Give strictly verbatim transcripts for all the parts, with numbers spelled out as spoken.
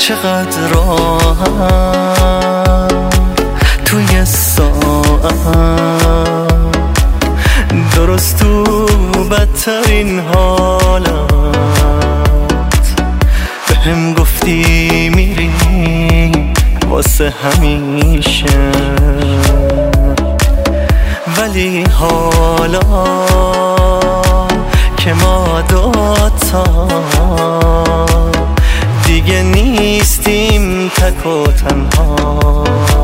چقدر راهم توی ساعت، درست تو بدترین حالت بهم گفتی میری واسه همیشه، ولی حالا که ما دوتا دیگه نیستیم تک و تنها،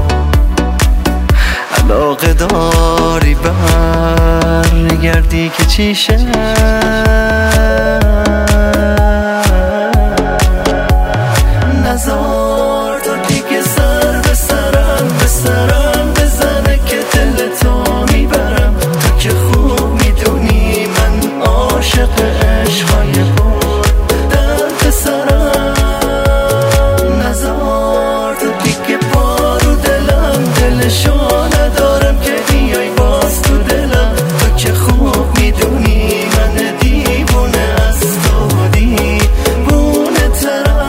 علاقه داری برگردی که چیشه؟ نزار تو دیگه سر به سرم به سرم بزنه که دل تو میبرم، تو که خوب میدونی من عاشق عشقای پر درد سرم. نزار تو دیگه بارو دلم دلشو ندارم که بیای باز تو دلم، تو که خوب میدونی من دیوونه از تو دیوونه ترم.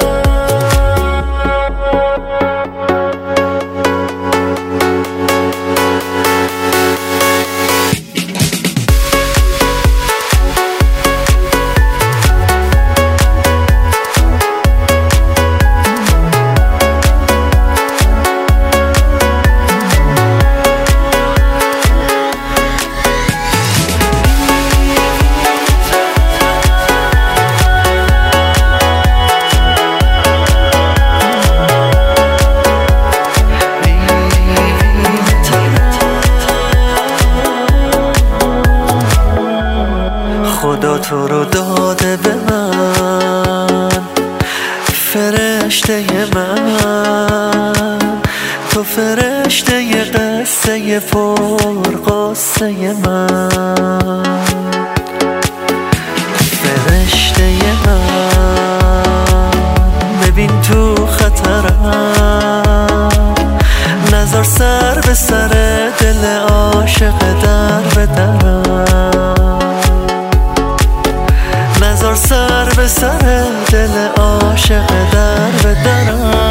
خدا تو رو داده به من، فرشته من، تو فرشته ی قصه ی پر قصه ی من، فرشته ی من، ببین تو خطرم، نذار سر به سر دل عاشق در به درم، نذار سر به سر دل عاشق در به درم.